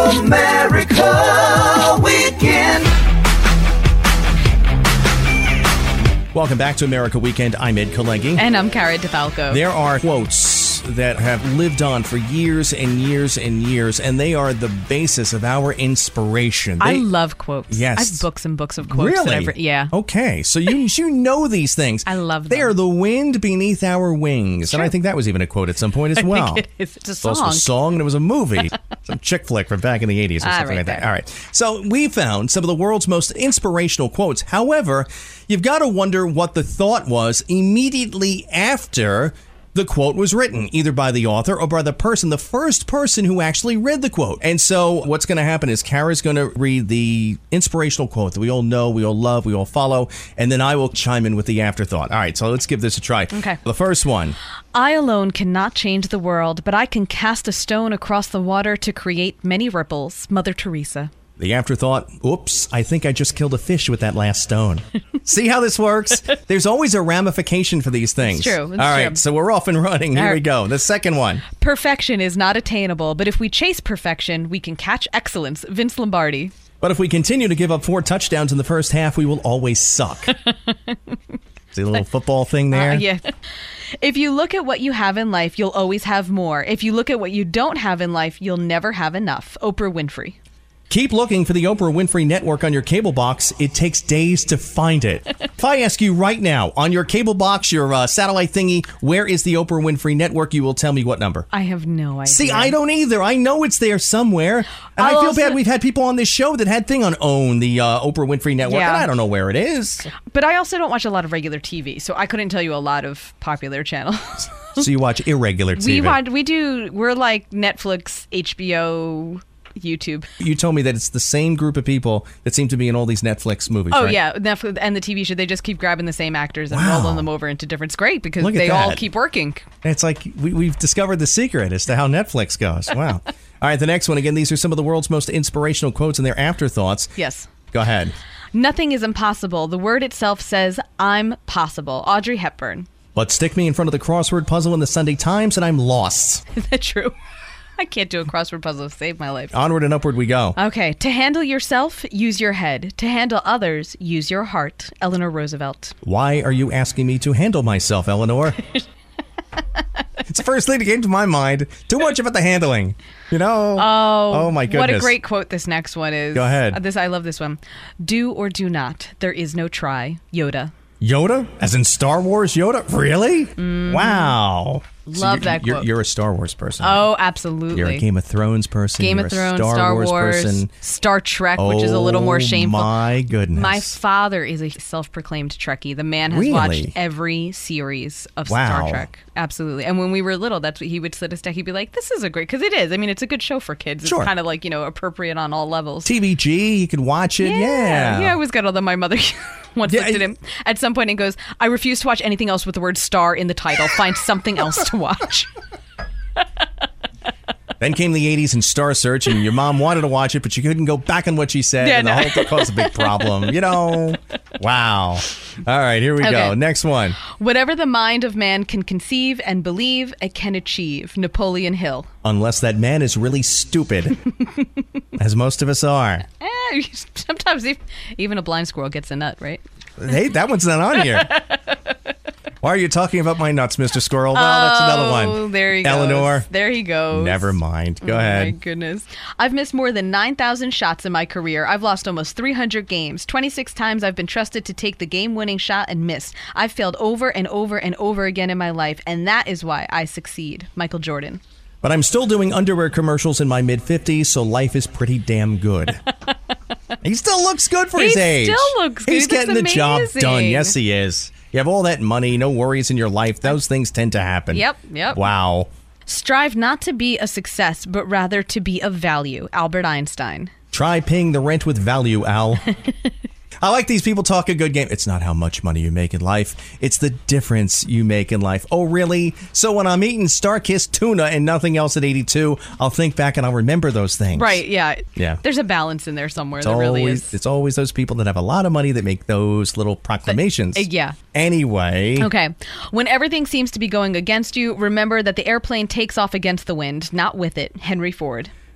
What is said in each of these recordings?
America Weekend. Welcome back to America Weekend. I'm Ed Kalengi. And I'm Cara DeFalco. There are quotes that have lived on for years and years and years, and they are the basis of our inspiration. I love quotes. Yes. I have books and books of quotes. Really? Yeah. Okay, so you know these things. I love them. They are the wind beneath our wings. Sure. And I think that was even a quote at some point as well. I think it is. It's a song. It's also a song, and it was a movie. Some chick flick from back in the 80s or something like that. there. All right. So we found some of the world's most inspirational quotes. However, you've got to wonder what the thought was immediately after the quote was written, either by the author or by the first person who actually read the quote. And so what's going to happen is Cara's going to read the inspirational quote that we all know, we all love, we all follow, and then I will chime in with the afterthought. All right, so let's give this a try. Okay. The first one. I alone cannot change the world, but I can cast a stone across the water to create many ripples. Mother Teresa. The afterthought, oops, I think I just killed a fish with that last stone. See how this works? There's always a ramification for these things. It's true. All right, so we're off and running. Here we go. The second one. Perfection is not attainable, but if we chase perfection, we can catch excellence. Vince Lombardi. But if we continue to give up 4 touchdowns in the first half, we will always suck. See the little football thing there? Yeah. If you look at what you have in life, you'll always have more. If you look at what you don't have in life, you'll never have enough. Oprah Winfrey. Keep looking for the Oprah Winfrey Network on your cable box. It takes days to find it. If I ask you right now, on your cable box, your satellite thingy, where is the Oprah Winfrey Network, you will tell me what number. I have no idea. See, I don't either. I know it's there somewhere. And I feel bad. We've had people on this show that had thing on OWN, the Oprah Winfrey Network, and I don't know where it is. But I also don't watch a lot of regular TV, so I couldn't tell you a lot of popular channels. So you watch irregular TV. We're like Netflix, HBO, YouTube. You told me that it's the same group of people that seem to be in all these Netflix movies, Oh, right? yeah. Netflix and the TV show, they just keep grabbing the same actors and rolling them over into different. It's great because they all keep working. It's like we've discovered the secret as to how Netflix goes. Wow. All right, the next one. Again, these are some of the world's most inspirational quotes and their afterthoughts. Yes. Go ahead. Nothing is impossible. The word itself says, I'm possible. Audrey Hepburn. But stick me in front of the crossword puzzle in the Sunday Times and I'm lost. Is that true? I can't do a crossword puzzle to save my life. Onward and upward we go. Okay. To handle yourself, use your head. To handle others, use your heart. Eleanor Roosevelt. Why are you asking me to handle myself, Eleanor? It's the first thing that came to my mind. Too much about the handling. You know? Oh my goodness. What a great quote this next one is. Go ahead. I love this one. Do or do not. There is no try. Yoda. Yoda? As in Star Wars Yoda? Really? Wow. Love that quote. You're a Star Wars person. Oh, absolutely. You're a Game of Thrones person. Game You're of Thrones, a Star Wars person. Star Trek, which is a little more shameful. My goodness. My father is a self-proclaimed Trekkie. The man has watched every series of Star Trek. Absolutely. And when we were little, that's what he would sit us down. He'd be like, this is a great, because it is. I mean, it's a good show for kids. It's kind of like, appropriate on all levels. TVG, you can watch it. Yeah. Yeah, I always got all that. My mother once looked at him at some point and goes, I refuse to watch anything else with the word star in the title. Find something else to watch. Then came the 80s and Star Search, and your mom wanted to watch it, but you couldn't go back on what she said, and the whole thing caused a big problem. Wow. All right, here we go. Next one. Whatever the mind of man can conceive and believe, it can achieve. Napoleon Hill. Unless that man is really stupid, as most of us are. Sometimes even a blind squirrel gets a nut, right? Hey, that one's not on here. Why are you talking about my nuts, Mr. Squirrel? Well, that's another one. Oh, there he goes. Eleanor. There he goes. Never mind. Go ahead. My goodness. I've missed more than 9,000 shots in my career. I've lost almost 300 games. 26 times I've been trusted to take the game-winning shot and missed. I've failed over and over and over again in my life, and that is why I succeed. Michael Jordan. But I'm still doing underwear commercials in my mid-50s, so life is pretty damn good. He still looks good for his age. He still looks good. He's getting the job done. Yes, he is. You have all that money, no worries in your life. Those things tend to happen. Yep. Wow. Strive not to be a success, but rather to be of value. Albert Einstein. Try paying the rent with value, Al. I like these people talk a good game. It's not how much money you make in life. It's the difference you make in life. Oh, really? So when I'm eating Star-Kissed tuna and nothing else at 82, I'll think back and I'll remember those things. Right, yeah. Yeah. There's a balance in there somewhere. There really is. It's always those people that have a lot of money that make those little proclamations. Yeah. Anyway. Okay. When everything seems to be going against you, remember that the airplane takes off against the wind, not with it. Henry Ford.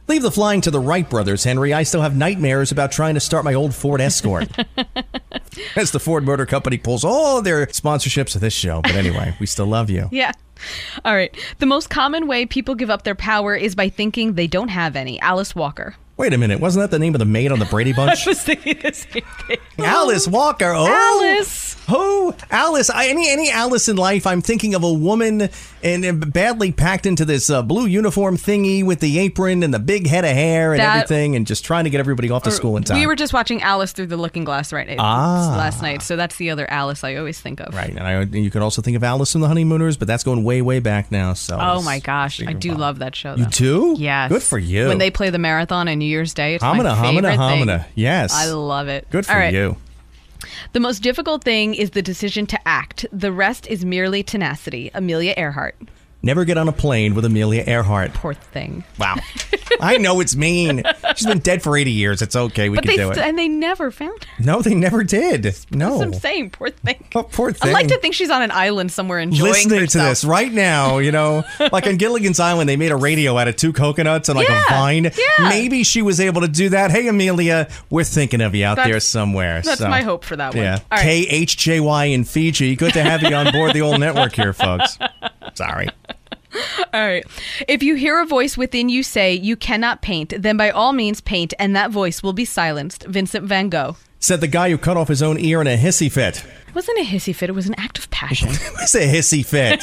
Leave the flying to the Wright brothers, Henry. I still have nightmares about trying to start my old Ford Escort. As the Ford Motor Company pulls all their sponsorships of this show. But anyway, we still love you. Yeah. All right. The most common way people give up their power is by thinking they don't have any. Alice Walker. Wait a minute. Wasn't that the name of the maid on the Brady Bunch? I was thinking the same thing. Alice Walker. Oh, Alice. Oh, Alice. Any Alice in life, I'm thinking of a woman and badly packed into this blue uniform thingy with the apron and the big head of hair and everything and just trying to get everybody off to school in time. We were just watching Alice Through the Looking Glass last night. So that's the other Alice I always think of. Right. And you could also think of Alice and the Honeymooners, but that's going way, way back now. So oh, my gosh. I do love that show, though. You do? Yes. Good for you. When they play the marathon on New Year's Day, it's my favorite Homina. thing. Yes. I love it. Good for you. The most difficult thing is the decision to act. The rest is merely tenacity. Amelia Earhart. Never get on a plane with Amelia Earhart. Poor thing. Wow. I know it's mean. She's been dead for 80 years. It's okay. We can do it. And they never found her. No, they never did. No. That's what I'm saying. Poor thing. Oh, poor thing. I like to think she's on an island somewhere enjoying Listening herself. to this right now, like on Gilligan's Island, they made a radio out of 2 coconuts and like a vine. Yeah. Maybe she was able to do that. Hey, Amelia, we're thinking of you out there somewhere. That's my hope for that one. Yeah. All right. KHJY in Fiji. Good to have you on board the old network here, folks. Sorry. All right. If you hear a voice within you say you cannot paint, then by all means paint, and that voice will be silenced. Vincent van Gogh. Said the guy who cut off his own ear in a hissy fit. It wasn't a hissy fit. It was an act of passion. It's a hissy fit.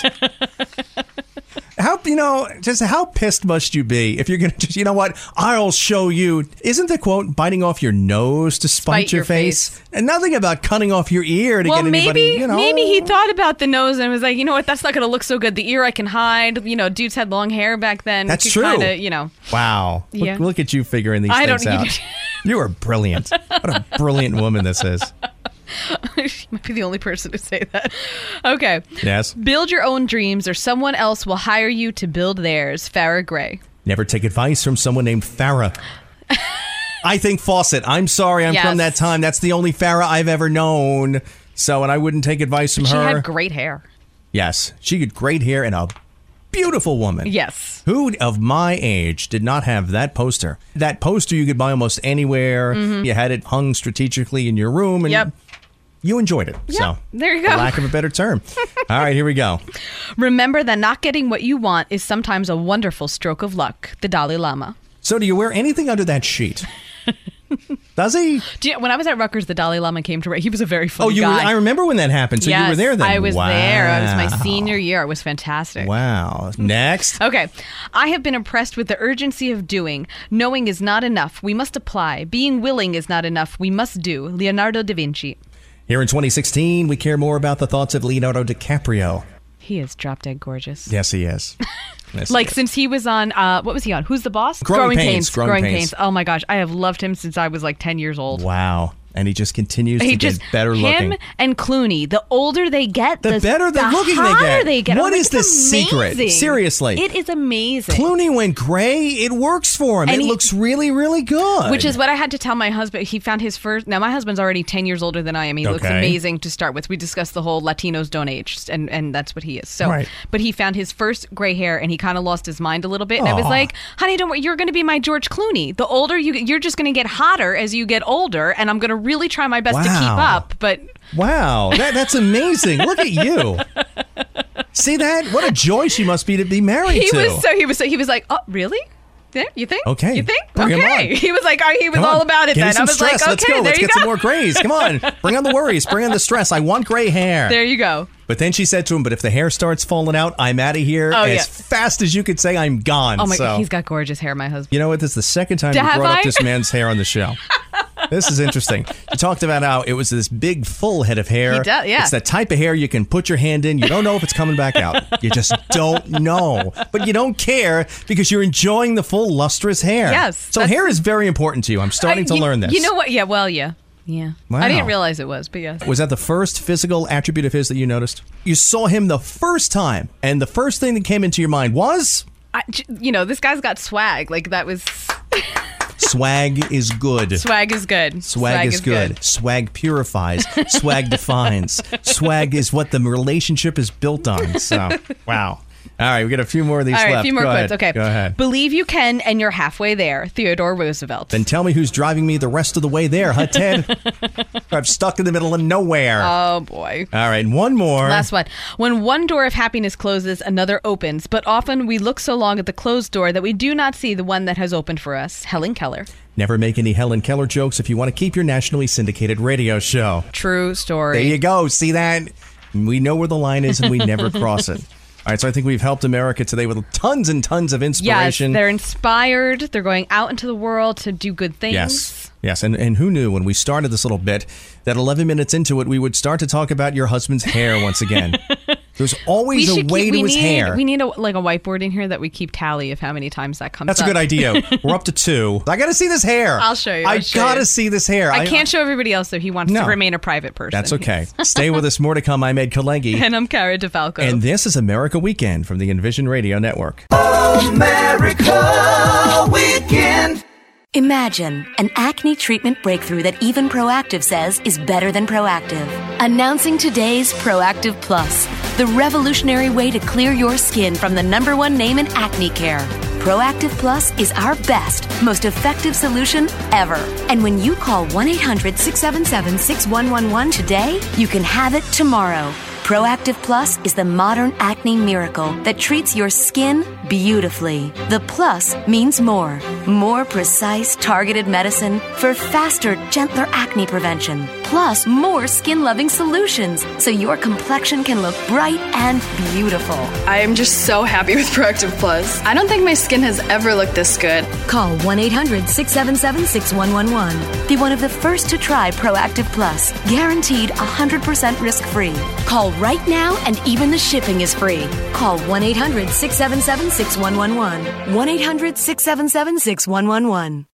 How pissed must you be if you're going to just, you know what, I'll show you. Isn't the quote, biting off your nose to spite your face? And nothing about cutting off your ear to get anybody, maybe he thought about the nose and was like, you know what, that's not going to look so good. The ear I can hide. Dudes had long hair back then. That's true. Kinda, Wow. Yeah. Look at you figuring these things out. You are brilliant. What a brilliant woman this is. She might be the only person to say that. Okay. Yes. Build your own dreams or someone else will hire you to build theirs. Farrah Gray. Never take advice from someone named Farrah. I think Fawcett. I'm sorry. I'm from that time. That's the only Farrah I've ever known. And I wouldn't take advice from her. She had great hair. Yes. She had great hair and a beautiful woman. Yes. Who of my age did not have that poster? That poster you could buy almost anywhere. Mm-hmm. You had it hung strategically in your room. And you enjoyed it. Yep. So there you go. For lack of a better term. All right, here we go. Remember that not getting what you want is sometimes a wonderful stroke of luck. The Dalai Lama. So do you wear anything under that sheet? Does he? When I was at Rutgers, the Dalai Lama came to. He was a very funny guy. I remember when that happened. So yes, you were there then. I was there. It was my senior year. It was fantastic. Wow. Next. Okay. I have been impressed with the urgency of doing. Knowing is not enough. We must apply. Being willing is not enough. We must do. Leonardo da Vinci. Here in 2016, we care more about the thoughts of Leonardo DiCaprio. He is drop dead gorgeous. Yes, he is. Since he was on, what was he on? Who's the Boss? Growing Pains. Growing Pains. Oh my gosh, I have loved him since I was like 10 years old. Wow. And he just continues to get better looking. Him and Clooney, the older they get, the better the looking they get. What is the secret? Seriously. It is amazing. Clooney went gray. It works for him. And it looks really, really good. Which is what I had to tell my husband. He found his first. Now, my husband's already 10 years older than I am. He looks amazing to start with. We discussed the whole Latinos don't age, and that's what he is. So, But he found his first gray hair, and he kind of lost his mind a little bit. And I was like, honey, don't worry. You're going to be my George Clooney. The older you're just going to get hotter as you get older, and I'm going to really try my best to keep up. But wow, that's amazing. Look at you. See that? What a joy she must be to be married to. He was like, oh, really? Yeah, you think? Okay. You think? Bring him on. He was like, he was all about it then. I was stress. like, okay, let's go. Let's get some more grays. Come on. Bring on the worries. Bring on the stress. I want gray hair. There you go. But then she said to him, but if the hair starts falling out, I'm out of here as fast as you could say I'm gone. Oh my God, he's got gorgeous hair, my husband. You know what? This is the second time you brought up this man's hair on the show. This is interesting. You talked about how it was this big, full head of hair. He does, yeah. It's that type of hair you can put your hand in. You don't know if it's coming back out. You just don't know. But you don't care because you're enjoying the full, lustrous hair. Yes. So hair is very important to you. I'm starting to learn this. You know what? Yeah, well, yeah. Yeah. Wow. I didn't realize it was, but yes. Was that the first physical attribute of his that you noticed? You saw him the first time, and the first thing that came into your mind was? This guy's got swag. Like, that was... Swag is good. Swag is good. Swag is good. Swag purifies. Swag defines. Swag is what the relationship is built on. So, wow. All right, we got a few more of these All right, left. a few more Go quotes. ahead. Okay. Go ahead. Believe you can, and you're halfway there. Theodore Roosevelt. Then tell me who's driving me the rest of the way there, huh, Ted? I'm stuck in the middle of nowhere. Oh, boy. All right, one more. Last one. When one door of happiness closes, another opens. But often we look so long at the closed door that we do not see the one that has opened for us. Helen Keller. Never make any Helen Keller jokes if you want to keep your nationally syndicated radio show. True story. There you go. See that? We know where the line is and we never cross it. All right, so I think we've helped America today with tons and tons of inspiration. Yes, they're inspired. They're going out into the world to do good things. Yes, and who knew when we started this little bit that 11 minutes into it, we would start to talk about your husband's hair once again. There's always a way to his hair. We need a whiteboard in here that we keep tally of how many times that comes up. That's a good idea. We're up to 2. I got to see this hair. I'll show you. I got to see this hair. I can't show everybody else, though. He wants to remain a private person. That's okay. Stay with us. More to come. I'm Ed Kalengi. And I'm Cara DeFalco. And this is America Weekend from the Envision Radio Network. America Weekend. Imagine an acne treatment breakthrough that even Proactive says is better than Proactive. Announcing today's Proactive Plus, the revolutionary way to clear your skin from the #1 name in acne care. Proactive Plus is our best, most effective solution ever. And when you call 1-800-677-6111 today, you can have it tomorrow. Proactive Plus is the modern acne miracle that treats your skin beautifully. The plus means more. More precise, targeted medicine for faster, gentler acne prevention. Plus, more skin-loving solutions so your complexion can look bright and beautiful. I am just so happy with Proactive Plus. I don't think my skin has ever looked this good. Call 1-800-677-6111. Be one of the first to try Proactive Plus. Guaranteed 100% risk-free. Call right now and even the shipping is free. Call 1-800-677-6111. 1-800-677-6111.